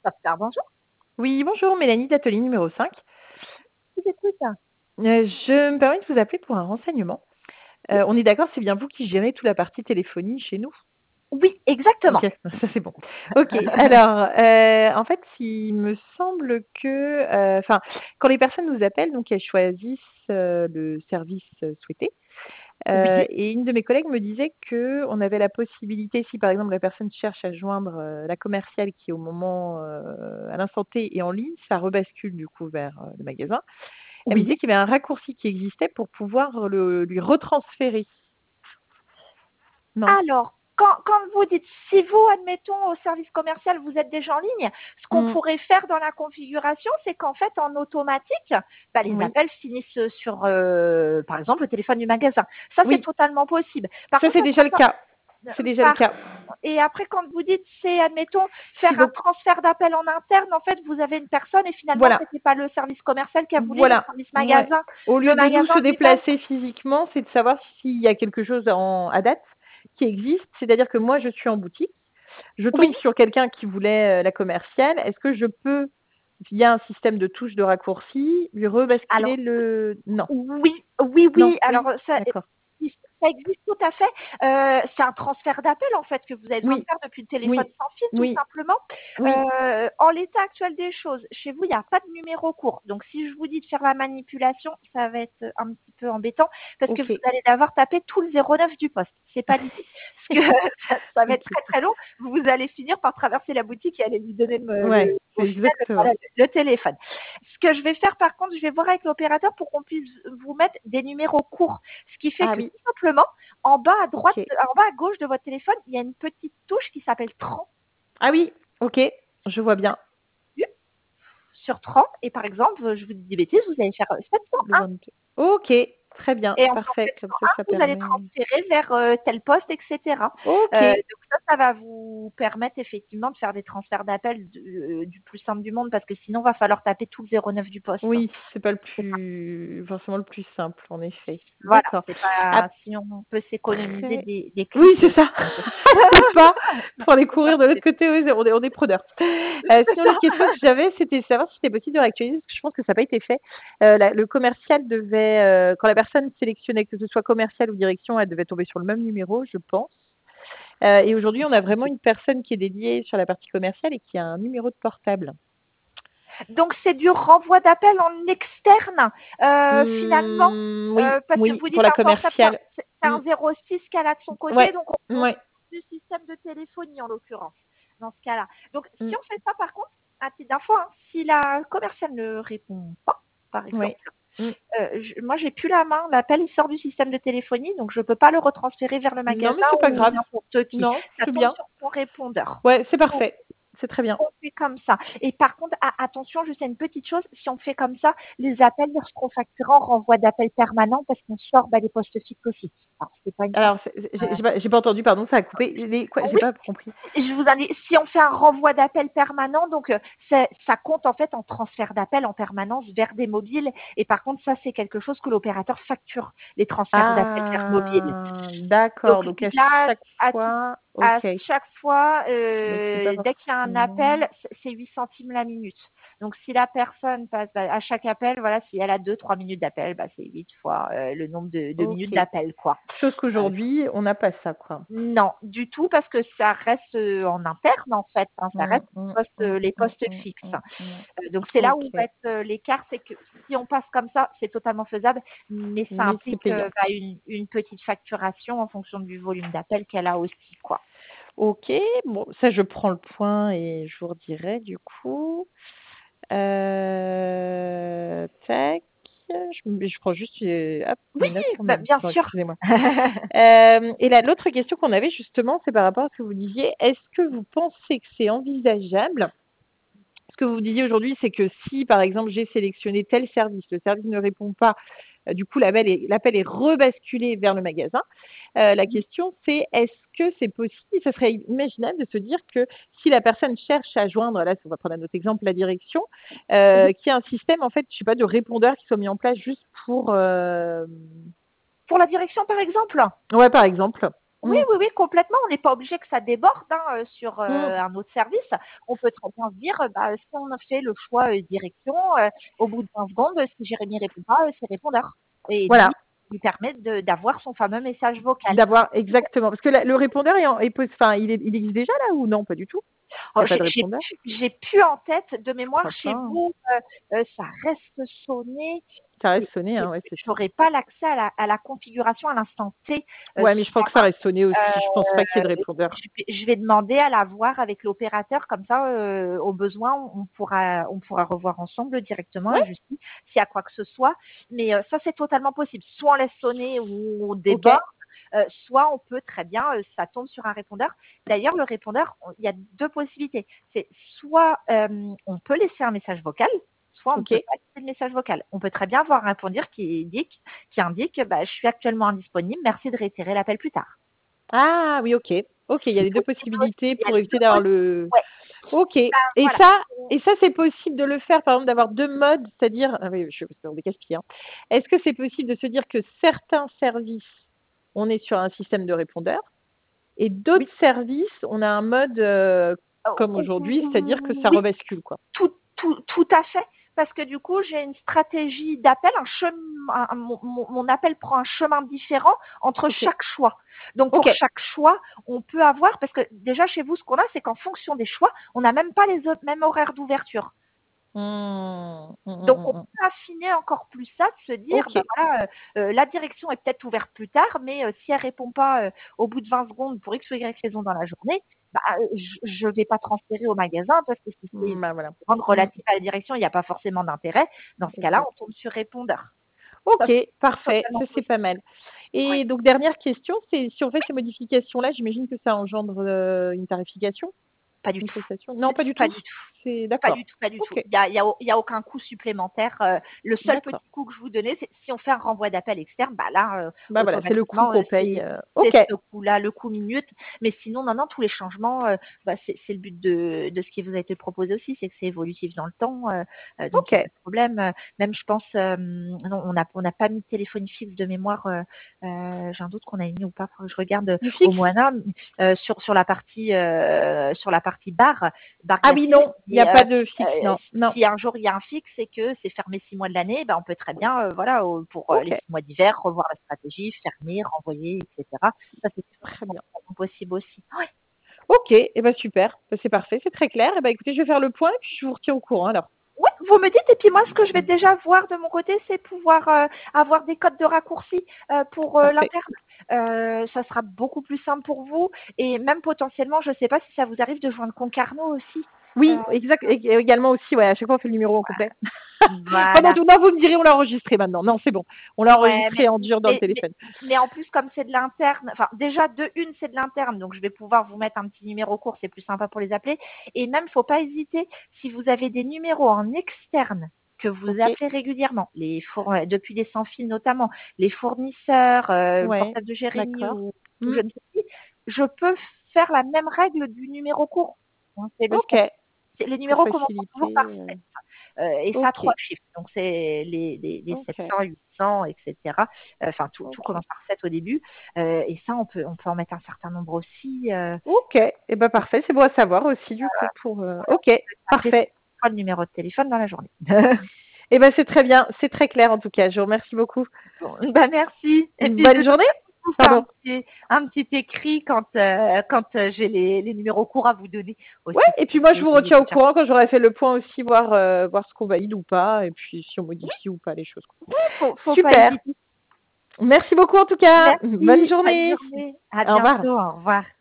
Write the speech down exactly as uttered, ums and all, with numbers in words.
Software, bonjour. Oui, bonjour, Mélanie d'atelier numéro cinq. Je vous écoute. Heu, je me permets de vous appeler pour un renseignement. Oui. Heu, on est d'accord, c'est bien vous qui gérez toute la partie téléphonie chez nous? Oui, OK, exactement. ça c'est bon. OK, alors, heu, en fait, il me semble que, heu, enfin, quand les personnes nous appellent, donc elles choisissent, heu, le service, heu, souhaité. Heu Oui. et une de mes collègues me disait qu'on avait la possibilité, si par exemple la personne cherche à joindre, heu, la commerciale qui au moment, heu, à l'instant T est en ligne, ça rebascule du coup vers, heu, le magasin. Elle me disait Oui. qu'il y avait un raccourci qui existait pour pouvoir le lui retransférer. Non. Alors, quand quand vous dites si vous, admettons, au service commercial, vous êtes déjà en ligne, ce qu'on Mmh. pourrait faire dans la configuration, c'est qu'en fait, en automatique, bah, les Oui. appels finissent, heu, sur, heu, par exemple, le téléphone du magasin. Ça, c'est Oui. totalement possible. Par Ça, contre, c'est ça déjà sera le pas cas. C'est heu, déjà le par cas. et après quand vous dites c'est, admettons, Si faire un donc transfert d'appel en interne, en fait, vous avez une personne et finalement, Voilà. c'était pas le service commercial qui a voulu, mais le Voilà, service ouais. magasin, Au le lieu de nous se magasin lui-même. déplacer physiquement, c'est de savoir s'il y a quelque chose en à date qui existe. C'est-à-dire que moi, je suis en boutique, je Oui. tombe sur quelqu'un qui voulait, heu, la commerciale. Est-ce que je peux, via un système de touches de raccourci, lui rebasculer Alors le non. oui, oui, Non, oui, alors, oui, heu, ça d'accord. existe ça existe tout à fait. Heu, c'est un transfert d'appel, en fait, que vous avez besoin de Oui, faire depuis le téléphone oui, sans fil, tout oui, simplement. oui. Heu, en l'état actuel des choses, chez vous, il y a pas de numéro court. Donc si je vous dis de faire la manipulation, ça va être un petit peu embêtant parce que vous OK. allez devoir taper tout le zéro neuf du poste. C'est pas l'idée. Parce que ça ça va être OK. très, très long. Vous allez finir par traverser la boutique et aller lui donner le Ouais, le au c'est final, exactement. voilà, le le téléphone. Ce que je vais faire, par contre, je vais voir avec l'opérateur pour qu'on puisse vous mettre des numéros courts. Ce qui fait Ah que, oui. tout simplement, en bas à droite, OK. en bas à gauche de votre téléphone, il y a une petite touche qui s'appelle tran. Ah oui, OK, je vois bien. Sur tran et par exemple, je vous dis des bêtises, vous allez faire, heu, sept cent Le un. vingt-deux. OK, très bien, Et en faisant parfait. sept Comme cent ça, un, ça vous allez permet transférer vers, heu, tel poste et cetera. Heu, OK. donc ça, ça va vous permettre effectivement de faire des transferts d'appels de heu, du plus simple du monde parce que sinon, va falloir taper tout le zéro neuf du poste. Oui, c'est pas le C'est pas plus forcément le plus simple, en effet. Voilà, D'accord. c'est pas si on peut s'économiser Après des des oui, clics, c'est heu, ça. c'est mieux. C'est pas pour aller C'est courir de l'autre parfait. côté, oui, on est on est preneurs. Heu, C'est sinon, ça. l'autre question que j'avais, c'était savoir si c'était possible de réactualiser, parce que je pense que ça a pas été fait. Heu, la le commercial devait, heu, quand la personne sélectionnait, que ce soit commercial ou direction, elle devait tomber sur le même numéro, je pense. Heu et aujourd'hui, on a vraiment une personne qui est dédiée sur la partie commerciale et qui a un numéro de portable. Donc c'est du renvoi d'appel en externe, heu, finalement, Mmh, oui, heu, parce que oui, vous pour dites la un portable, c'est un commerciale. c'est c'est Mmh. un zéro six qu'elle a de son côté, Ouais, donc on on mouais. du système de téléphonie, en l'occurrence, dans ce cas-là. Donc si Mmh. on fait ça, par contre, à titre d'info, hein, si la commerciale ne répond pas, par Ouais. exemple, Mmh. heu, je moi, j'ai plus la main. L'appel, il sort du système de téléphonie, donc je peux pas le retransférer vers le Non, mais magasin c'est pas ou grave. n'importe qui. Non, Ça c'est tombe bien. sur son répondeur. Ouais, c'est Donc parfait. C'est très bien. on fait comme ça et par contre, a attention, juste à une petite chose, si on fait comme ça, les appels leur seront facturés en renvoi d'appel permanent parce qu'on sort, bah, les postes fixes aussi. Alors c'est pas une Alors, c'est j'ai j'ai pas j'ai pas entendu, pardon, ça a coupé. Les quoi? J'ai oui, pas compris. je vous en dis, si on fait un renvoi d'appel permanent, donc heu, c'est ça compte en fait en transfert d'appel en permanence vers des mobiles et par contre, ça, c'est quelque chose que l'opérateur facture, les transferts d'appels vers mobile. Ah! Donc D'accord, donc à là, chaque à titre fois à OK. chaque fois, Donc c'est pas heu, dès qu'il y a un forcément appel, c'est c'est huit centimes la minute. Donc si la personne passe, bah, à chaque appel, voilà, si elle a deux trois minutes d'appel, bah, c'est huit fois, heu, le nombre de de minutes OK. d'appel, quoi. Chose Heu qu'aujourd'hui, on n'a pas ça, quoi. non, du tout, parce que ça reste, heu, en interne, en fait, hein, ça Mmh, reste mmh, poste, mmh, heu, les mmh, postes mmh, fixes. mmh, mmh. Heu, donc c'est là où va OK. être, heu, l'écart, c'est que si on passe comme ça, c'est totalement faisable, mais ça Mais c'est implique, heu, payant. bah, une une petite facturation en fonction du volume d'appel qu'elle a aussi, quoi. OK, bon, ça, je prends le point et je vous redirai du coup. Heu, tac, je me je prends juste, heu, hop, Oui, mes notes en bah, même bien temps, sûr. excusez-moi. Hem et là, l'autre question qu'on avait justement, c'est par rapport à ce que vous disiez. Est-ce que vous pensez que c'est envisageable ce que vous disiez aujourd'hui, c'est que si, par exemple, j'ai sélectionné tel service, le service ne répond pas, heu, du coup, l'appel est l'appel est rebasculé vers le magasin. Heu, la Oui. question, c'est est-ce que c'est possible, ce serait imaginable de se dire que si la personne cherche à joindre, là, on va prendre un autre exemple, la direction, Oui. heu, qu'il y ait un système, en fait, je sais pas, de répondeur qui soit mis en place juste pour, hem Pour la direction, par exemple? ouais, par exemple. Oui, Mmh. oui, oui, complètement. On n'est pas obligé que ça déborde, hein, heu, sur, heu, Mmh. un autre service. On peut très bien se dire, heu, bah, si on a fait le choix, heu, direction, heu, au bout de vingt secondes, si Jérémy répond pas, heu, c'est répondeur et lui, Voilà, lui permet de d'avoir son fameux message vocal. d'avoir exactement parce que la le répondeur est en est pos enfin, il est il existe déjà là ou non, pas du tout? Il y Oh, a pas j'ai de j'ai répondeur? pu j'ai plus en tête de Je mémoire crois chez pas, hein. vous, heu heu, ça reste sonné, Ça mais reste sonné, j'ai hein, ouais, c'est ça. j'aurais pas l'accès à la à la configuration à l'instant T, heu, Ouais, mais je sous pense la que ça main. reste sonné aussi. Je pense pas qu'il y ait de Heu, répondeur. je vais je vais demander à la voir avec l'opérateur comme ça, heu, au besoin, on on pourra on pourra revoir ensemble directement Ouais, la justice s'il y a quoi que ce soit. Mais, heu, ça, c'est totalement possible. Soit on laisse sonner ou on déborde, OK, heu, soit on peut très bien, heu, ça tombe sur un répondeur. D'ailleurs, le répondeur, on il y a deux possibilités. C'est soit, hem, on peut laisser un message vocal, soit on ne peut OK. pas laisser de message vocal. On peut très bien avoir un répondeur qui indique qui indique, bah: «Je suis actuellement indisponible, merci de réitérer l'appel plus tard». Ah oui, OK. OK, il y a C'est les deux possible aussi, possibilités il y a pour les éviter deux d'avoir possi le ouais, OK et bah, voilà. ça et ça, c'est possible de le faire, par exemple, d'avoir deux modes, c'est-à-dire ah oui, je parce qu'on est casse-pied, hein. Est-ce que c'est possible de se dire que certains services, on est sur un système de répondeur et d'autres Oui. services, on a un mode, heu, comme aujourd'hui, c'est-à-dire que ça Oui, rebascule, quoi? tout tout tout à fait, parce que du coup, j'ai une stratégie d'appel, un chem un mon mon mon appel prend un chemin différent entre OK. chaque choix. Donc pour OK. chaque choix, on peut avoir parce que déjà chez vous, ce qu'on a, c'est qu'en fonction des choix, on n'a même pas les hau mêmes horaires d'ouverture. Mmh. Mmh, Donc mmh, on mmh, mmh. peut affiner encore plus ça, de se dire, bah, OK. voilà, heu heu, la direction est peut-être ouverte plus tard, mais heu, si elle répond pas, heu, au bout de vingt secondes pour X ou Y raison dans la journée, bah, heu, je je vais pas transférer au magasin parce que si c'est Mmh, bah, voilà. demande Mmh. relative à la direction, il y a pas forcément d'intérêt. Dans ce cas-là, Exact. on tombe sur répondeur. Ça, OK, c'est parfait, totalement ça, c'est possible. pas mal Oui. et donc dernière question, c'est si on fait ces modifications-là, j'imagine que ça engendre, heu, une tarification? Pas du Une tout. prestation? Non, pas du Pas tout? du tout. C'est Pas du d'accord. tout, pas du tout. OK, Il y a il y a au il y a aucun coût supplémentaire, heu, le seul d'accord. petit coût que je vous donnais, c'est si on fait un renvoi d'appel externe, bah là, heu, Bah, voilà, c'est le coût automatiquement, qu'on heu, paye, c'est heu c'est OK, ce coût-là, le coût minute. Mais sinon, non, non, tous les changements, heu, bah, c'est c'est le but de de ce qui vous a été proposé aussi, c'est que c'est évolutif dans le temps, heu heu, donc il y a OK. pas de problème, heu, même je pense, hem, non, on n'a on n'a pas mis de téléphonie fixe de mémoire, heu heu, j'ai un doute qu'on ait mis ou pas, faudrait que je regarde, heu, Du au fixe? Moana, heu, sur sur la partie, heu, sur la partie bar bar Ah oui, glacé, non, il y a mais heu pas de fixe, Heu, non, non. si un jour il y a un fixe et que c'est fermé six mois de l'année, ben, on peut très bien, heu, voilà, au pour, heu, les OK, six mois d'hiver, revoir la stratégie, fermer, renvoyer et cetera. Ça, c'est très bien. totalement possible aussi. Ouais, OK et bah, super, bah, c'est parfait, c'est très clair et bah, écoutez, je vais faire le point et puis je vous retiens au courant alors. ouais, vous me dites et puis moi, ce que je vais déjà voir de mon côté, c'est pouvoir, heu, avoir des codes de raccourci, heu, pour, heu, Parfait. l'interne. Heu, ça sera beaucoup plus simple pour vous et même potentiellement, je sais pas si ça vous arrive de joindre Concarneau aussi? Heu, Oui, exact et également aussi, ouais, à chaque fois on fait le numéro en complet. Pendant voilà. tout non, vous me direz, on l'a enregistré maintenant. Non, c'est bon. On l'a Ouais, mais enregistré en dur dans le mais mais téléphone. mais en plus, comme c'est de l'interne, enfin, déjà, de une, c'est de l'interne, donc je vais pouvoir vous mettre un petit numéro court, c'est plus sympa pour les appeler et même, faut pas hésiter, si vous avez des numéros en externe que vous OK. appelez régulièrement, les four heu, depuis les sans fil notamment, les fournisseurs, heu, le Ouais, portable de Jérémy d'accord. ou ou Mmh. je ne sais qui, je peux faire la même règle du numéro court. Hein, c'est le sept. OK. C'est les Pour numéros commencent toujours par faciliter, heu, sept. Heu et ça trois OK, chiffres, donc c'est les les les sept OK, cents, huit cents et cetera. Heu, enfin tout tout OK. commence par sept au début, heu et ça on peut on peut en mettre un certain nombre aussi, heu OK et bah, et parfait, c'est bon à savoir aussi du coup pour, heu OK, appeler parfait. pas le numéro de téléphone dans la journée. Et bah, c'est très bien, c'est très clair en tout cas. Je vous remercie beaucoup. Bon, bah, merci et Une puis de bonne toute journée. façon, je vous fais un Pardon. petit un petit écrit quand, heu, quand, heu, j'ai les les numéros courts à vous donner Ouais aussi, et si puis moi je vous vous voulez retiens au déjà. courant quand j'aurai fait le point aussi, voir, heu, voir ce qu'on valide ou pas et puis si on Oui, modifie ou pas les choses, quoi. ouais, faut faut pas Super. hésiter. Merci beaucoup en tout cas. Bonne Merci, bonne journée. journée, à Au revoir. bientôt, au revoir.